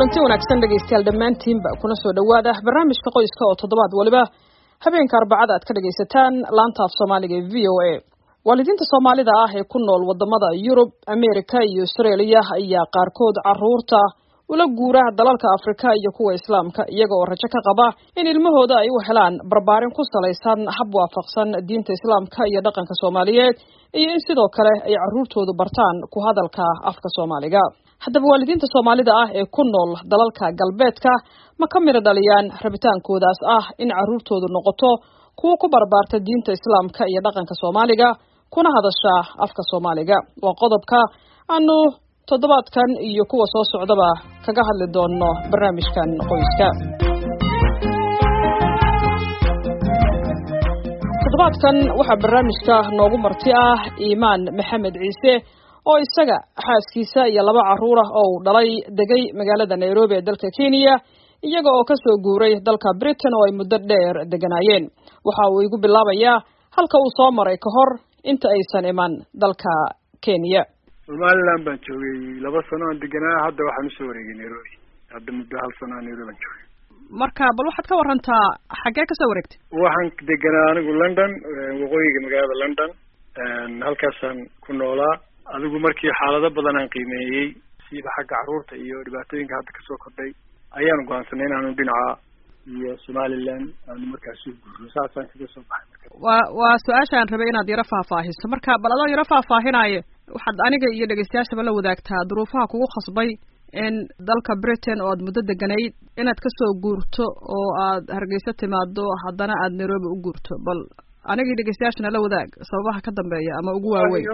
kulanti wanaagsan dhegaystayaal dhammaantiinba kuna soo dhawaada barnaamijka qoyska oo toddobaad waliba habeenka Arbacada aad ka dhagaysataan laanta af Soomaaliga ee VOA. waalidiinta Soomaalida ah ee ku nool wadamada Yurub, Ameerika iyo Australia ayaa qaarkood carruurta ula guura dalalka Afrika iyo kuwa Islaamka iyaga oo rajo ka qaba in ilmahooda ay u helaan barbaarin ku salaysan hab waafaqsan diinta Islaamka iyo dhaqanka Soomaaliyeed iyo in sidoo kale ay carruurtoodu bartaan ku hadalka afka Soomaaliga. haddaba waalidiinta Soomaalida ah ee ku nool dalalka galbeedka ma ka mid dhaliyaan rabitaankoodaas ah in carruurtoodu noqoto kuwa ku barbaarta diinta Islaamka iyo dhaqanka Soomaaliga kuna hadasha afka Soomaaliga. waa qodobka aanu toddobaadkan iyo kuwa soo socdaba kaga hadli doono barnaamijkan qoyska. toddobaadkan waxaa barnaamijka noogu marti ah Iimaan Maxamed Ciise oo isaga xaaskiisa iyo 2 carruur ah oo dhalay degay magaalada Nairobi ee dalka Kenya iyaga oo ka soo guuray dalka Britain oo ay muddo dheer deganaayeen. waxa uu igu bilaabayaa halka uu soo maray ka hor inta aysan iman dalka Kenya. Somaliland baan joogay 2 sano aan deganaa, hadda waxaan u soo wareegay Nairobi. hadda muddo 1 sano aan Nairobi joogay. marka bal waxaad ka warantaa xagee ka soo wareegtay? waxaan deganaa anigu London, waqooyiga magaalada London, halkaasaan ku noolaa. adigu markii xaalado badan aan qiimeeyay sida xagga carruurta iyo dhibaatooyinka hadda kasoo kordhay ayaan go'aansanay inaanu dhinaca iyo Somaliland aanu markaas u guurno. saasaan kaga soo baxay. waa su-aashaan rabay inaad yara faahfaahiso. marka bal adoo yara faahfaahinaayo waxaad aniga iyo dhegeystayaashaba la wadaagtaa duruufaha kugu khasbay in dalka Britain oo aad muddo deganayd inaad kasoo guurto oo aad Hargeysa timaado haddana aad Nairobi u guurto. bal anigii dhegeystayaashana la wadaag sababaha ka dambeeya ama ugu waaweyn.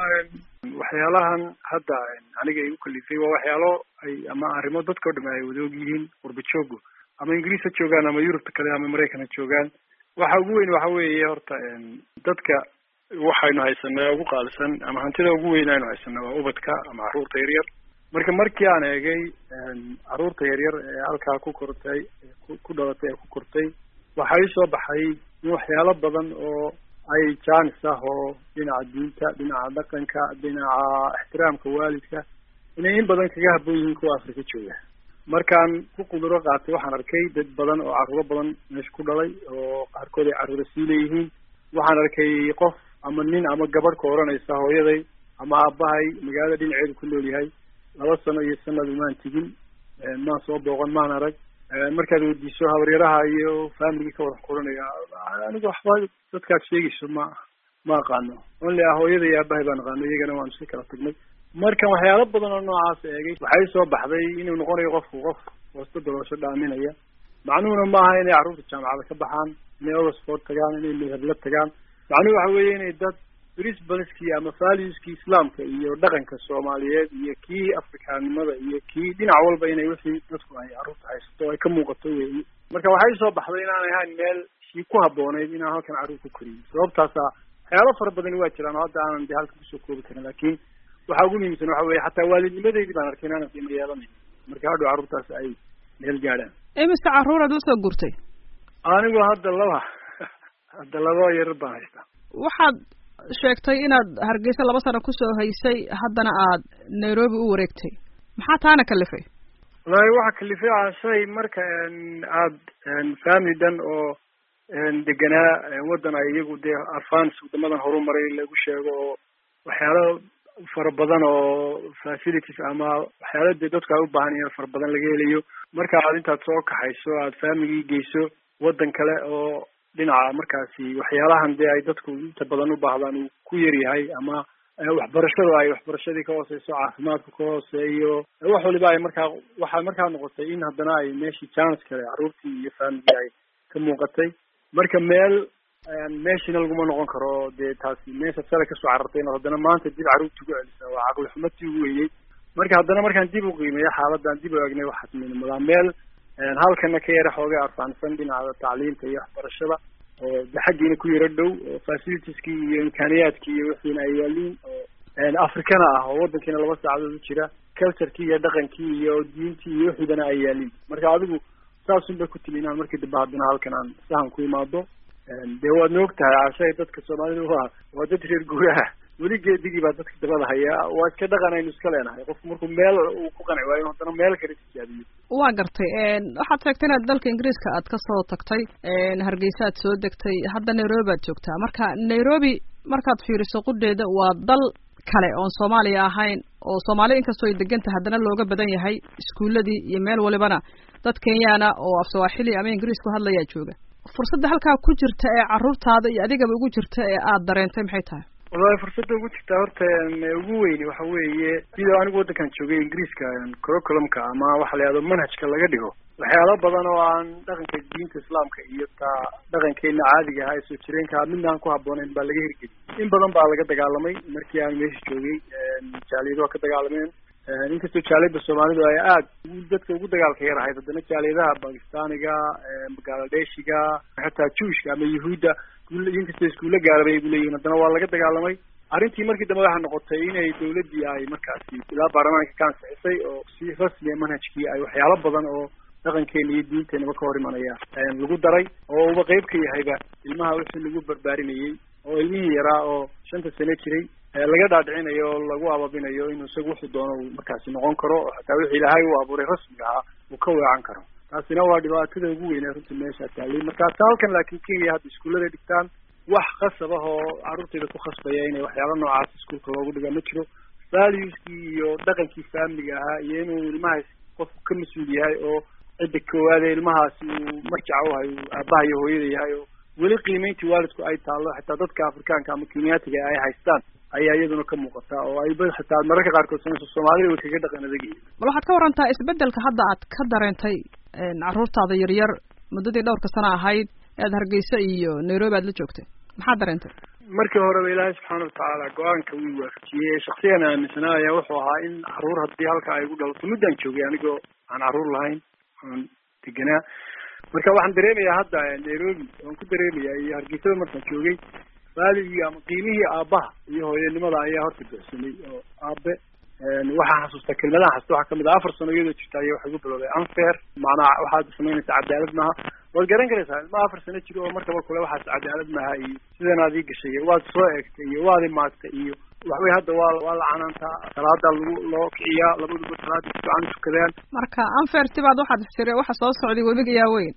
waxyaalahan hadda aniga igu kalifay waa waxyaalo ay ama arrimo dadka oo dhan ay wadaog yihiin qurba joogo ama Ingiriis ha joogaan ama Yurubta kale ama Mareykan ha joogaan. waxa ugu weyn waxa weeye horta dadka waxaynu haysanaa ugu qaalisan ama hantida ugu weyn aynu haysanaa waa ubadka ama carruurta yaryar. markii aan eegay carruurta yaryar ee halkaa ku kortay ku dhalatay ku kortay waxay soo baxay in waxyaalo badan oo ay jaanis ah oo dhinaca diinta, dhinaca dhaqanka, dhinaca ixtiraamka waalidka inay in badan kaga habboon yihiin kuwa Afrika jooga. markaan ku quduro qaatay waxaan arkay dad badan oo carruuro badan meesha ku dhalay oo qaarkood ay carruuro sii leeyihiin. waxaan arkay qof ama nin ama gabadh ka oranaysa hooyaday ama aabbahay magaalada dhinaceedu ku nool yahay 2 sano iyo sanad maan tigin, maan soo booqan, maan arag. markaad weydiiso habaryaraha iyo family ka wada qoranaya aniga waxba dadkaad sheegayso ma aqaano. only hooyada iyo aabbahay baan aqaano, iyagana waan iska kala tagnay. marka waxyaalo badan oo noocaas eegay waxay soo baxday inuu noqonayo qof hoosta dolasho dhaaminaya. macnuhuna maaha inay carruurta jaamacada ka baxaan, inay Oxford tagaan, inay meherla tagaan. macnuhu waxa weeye inay dad principleski ama valueski Islaamka iyo dhaqanka Soomaaliyeed iyo kii Afrikaanimada iyo kii dhinac walba inay wixii dadku ay carruurta haysto ay ka muuqato weeye. marka waxay soo baxday inaan ahayn meel si ku habboonayd inaan halkan carruur ku koriyo. sababtaas waxyaalo fara badan waa jiraan oo hadda aanan halkan kusoo koobi karin, laakiin waxa ugu muhiimsan waxa weeye xataa waalidnimadeedii baan arkay inaan qiimo yeelanayn marka hadhow carruurtaas ay meel gaadhaan. imise carruur aad usoo guurtay? anigu hadda 2 yar baan haystaa. waxaad sheegtay inaad Hargeysa 2 sano kusoo haysay haddana aad Nairobi u wareegtay. maxaa taana kalifay? walahi waxa kalifay shay marka aad family dan oo deganaa wadan ay iyagu dee advance wadamadan horumaray lagu sheego oo waxyaalo fara badan oo facilities ama waxyaalo dee dadku ay u baahan yihiin fara badan laga helayo. marka aad intaad soo kaxayso aad family geyso wadan kale oo dhinaca markaasi waxyaalahan dee ay dadku inta badan u baahdaan uu ku yar yahay ama waxbarashadii ka hooseyso, caafimaadku ka hooseeyo, wax waliba ay waxaa markaa noqotay in haddana ay meeshii chance kale carruurtii iyo family ay ka muuqatay. marka meeshina laguma noqon karo dee taasi meesha sare kasoo carartay inaad haddana maanta dib carruurta ugu celisa waa caqli xumadii ugu weynay. marka haddana markaan dib u qiimeeyo xaaladan dib u eegnay waxaad midmadaa meel halkana ka yara xoogay arfaansan dhinaca tacliinta iyo waxbarashada oo xaggiina ku yara dhow oo facilitieski iyo imkaaniyaadkii iyo wixiina ay yaaliin oo Afrikana ah oo wadankiina 2 saacadood u jira, culture-kii iyo dhaqankii iyo diintii iyo wixiina ay yaaliin. marka adigu saasun bay ku timinaan markii dib haddana halkan aan sahan ku imaado. dee waad noogtahay cashay dadka Soomaalidu waa dad reer guuraha weli geedigii baa dadka dabada hayaa waa iska dhaqan aynu iska leenahay qofku markuu meel uu ku qanci waayo haddana meel kale tijaabiyo. waa gartay waxaad sheegtay inaad dalka ingiriiska aad kasoo tagtay hargeysa aad soo degtay hadda nairobi aad joogtaa marka nairobi markaad fiiriso qudheeda waa dal kale oon soomaaliya ahayn oo soomaali inkastoo ay degan tahay haddana looga badan yahay iskuuladii iyo meel walibana dad kenyaana oo af sawaaxili ama ingiriis ku hadlayaa jooga fursadda halkaa ku jirta ee carruurtaada iyo adigaba ugu jirta ee aad dareentay maxay tahay? wallahi fursadda ugu jirta horta ugu weyni waxa weeye sidoo anigu waddankan joogay ingiriiska curriculumka ama waxa la yidhahdo manhajka laga dhigo waxyaalo badan oo aan dhaqanka diinta islaamka iyo taa dhaqankeena caadiga ahaa ee soo jireenka midna aan ku habboonayn baa laga hirgeliyay in badan baa laga dagaalamay markii aan meesha joogay jaaliyado waa ka dagaalameen inkastoo jaaliyada soomaalidu ay aad dadka ugu dagaalka yar ahayd haddana jaaliyadaha bakistaaniga bangladeshiga xataa juushka ama yahuudda inkastoo iskuulla gaarabay ay leeyihiin haddana waa laga dagaalamay arrintii markii dambe waxaa noqotay inay dawladdii ay markaasi ilaa baarlamaanka ka ansixisay oo si rasmiya manhajkii ay waxyaalo badan oo dhaqankeena iyo diinteenaba ka hor imanaya lagu daray oo uba qeyb ka yahayba ilmaha wixii lagu barbaarinayay oo ilmihii yaraa oo 5 sano jiray laga dhaadhicinayo oo lagu ababinayo inuu isagu wuxuu doono uu markaasi noqon karo oo xataa wixii ilaahay uu abuuray rasmiga ahaa uu ka weecan karo taasina waa dhibaatada ugu weyn ee runtii meesha taallay marka halkan laakiin Kenya hadda iskuullada dhigtaan wax khasab ah oo carruurtayda ku khasbaya inay waxyaalo noocaas iskuulka loogu dhiga ma jiro valueskii iyo dhaqankii faamiliga ahaa iyo inuu ilmahaas qofku ka mas-uul yahay oo cidda koowaad ee ilmahaasi uu marjaca u hayo aabbaha iyo hooyada yahay oo weli qiimeyntii waalidku ay taallo xataa dadka afrikaanka ama kenyaatiga ay haystaan ayaa iyaduna ka muuqata oo ay xataa mararka qaarkood sanayso soomaalida way kaga dhaqan adag yihiin. bal waxaad ka warantaa isbeddelka hadda aad ka dareentay carruurtaada yaryar muddadii dhowrka sano ahayd aad hargeysa iyo nairobi aad la joogtay maxaad dareentay? markii horeba ilaahay subxaana watacaala go-aanka wuu waafajiyey shaksiyan aaminsanaa ayaa wuxuu ahaa in carruur haddii halka ay igu dhalato muddaan joogay anigoo aan carruur lahayn aan deganaa marka waxaan dareemayaa hadda nairobi waan ku dareemayaa iyo hargeysada markaan joogay waaligii ama qiimihii aabbaha iyo hooyanimada ayaa horta buuxsamay oo aabe waxaan xasuustaa kelmadaha xasuusta waxaa kamid ah 4 sano iyadoo jirta ayaa waxa igu bilowday unfair macnaha waxaad samaynaysaa cadaalad maaha waad garan karaysaa ilma 4 sano jiro oo markaba kule waxaas cadaalad maaha iyo sidan aad ii gashay waad soo eegtay iyo waad imaagtay iyo waxway hadda waa la canaantaa salaada loo kiciyaa labaduba salaada fiican tukadaan marka unfairti baad waxaad xisirey waxa soo socday webiga yaa weyn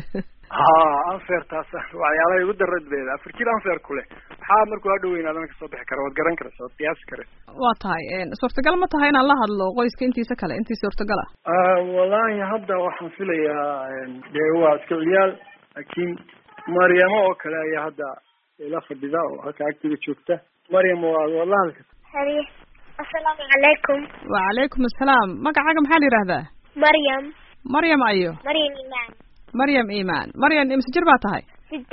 unfair taas waxyaalaha igu daradbeeda 4 jir unfair kule waxaa markuu hadhow weynaadana kasoo bixi kara waad garan karaysaa waad qiyaasi karaysaa waa tahay suurtagal ma tahay inaan la hadlo qoyska intiisa kale intii suurtagal ah wallahi hadda waxaan filayaa dee waa iska ciyaal laakiin Maryamo oo kale ayaa hadda ila fadhida oo halka agtiga joogta Maryam wallahi assalaamu calaykum. wacalaykum assalaam magacaaga maxaa la yidhaahdaa? Maryam ayo Maryam Iimaan imse jir baa tahay?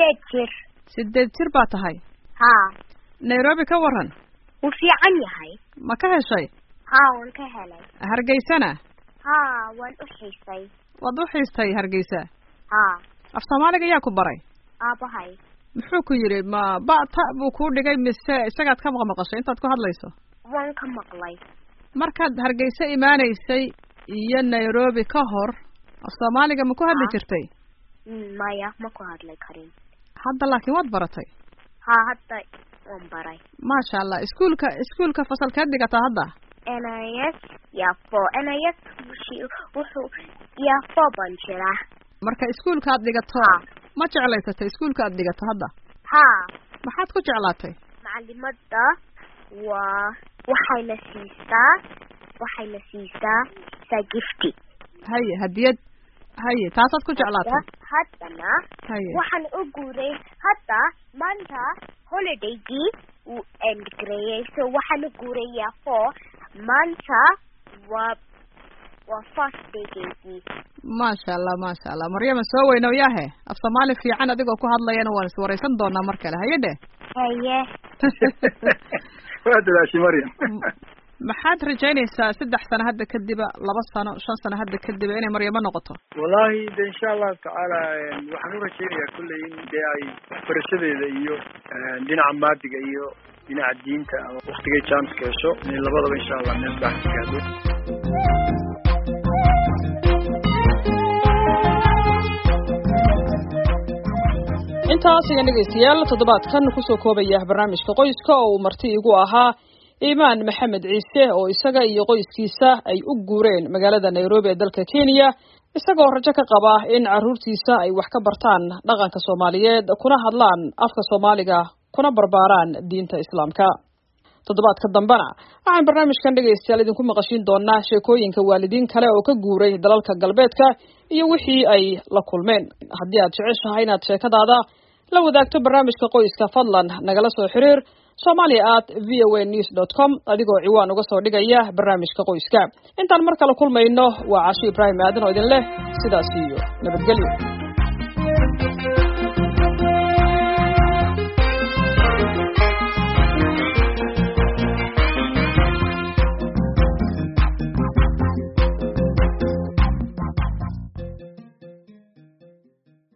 8 jir baa tahay? haa. Nairobi ka waran? wuu fiican yahay. ma ka heshay? haa waan ka helay. Hargeysana? haa waan u xiisay. waad u xiistay Hargeysa? haa. af Soomaaliga yaa ku baray? aabahay. muxuu ku yiri ma baata buu ku dhigay mise isagaad ka maqashay intaad ku hadlayso? waan ka maqlay. markaad Hargeysa imaanaysay iyo Nairobi ka hor af Soomaaliga ma ku hadli jirtay? maya ma ku hadlay karin. hadda laakiin waad baratay? haa hadda waan baray. maasha Allah iskuulka fasalkeed dhigataa hadda? NIS Yafo NIS wuxuu Yafo baan jiraa. marka iskuulka aad dhigato ma jeclaysatay iskuulka aad dhigato hadda? haa. maxaad ku jeclaatay? macallimada waxayna siisaa sagifti. haye hadiyad haye taasaad ku jeclaatay? haddana waxaan u guuray hadda maanta holidaygii uu end gareeyay so waxaan u guuray Yafo maanta waa first daygaygii. maasha Allah Maryam soo weynow yahe af Soomaali fiican adigoo ku hadlayana waan is wareysan doonaa mar kale haye haye waa dadaashi Maryam maxaad rajaynaysaa 3 sano hadda kadib 2 sano 5 sano hadda kadib inay Maryamo noqoto? wallahi insha Allah taala waxaan u rajaynayaa kullay in ay barashadeeda iyo dhinaca maadiga iyo dhinaca diinta waqtiga chance ka hesho in labadaba insha Allah meel baax ka gaadho. intaas ayaan dhegaystayaal toddobaadkan kusoo koobaya barnaamijka qoyska oo uu marti igu ahaa iimaan maxamed ciise oo isaga iyo qoyskiisa ay u guureen magaalada Nairobi ee dalka Kenya isagoo rajo ka qaba in carruurtiisa ay wax ka bartaan dhaqanka Soomaaliyeed kuna hadlaan afka Soomaaliga kuna barbaaraan diinta Islaamka. toddobaadka dambana waxaan barnaamijkan dhegaystayaal idinku maqashin doonaa sheekooyinka waalidiin kale oo ka guuray dalalka galbeedka iyo wixii ay la kulmeen. haddii aad jeceshahay inaad sheekadaada la wadaagto barnaamijka qoyska fadlan nagala soo xiriir somali@voanews.com adigoo ciwaan uga soo dhigaya barnaamijka qoyska. intaan mar kale kulmayno waa Casho Ibrahim Aadan oo idin leh sidaas iyo nabadgelyo.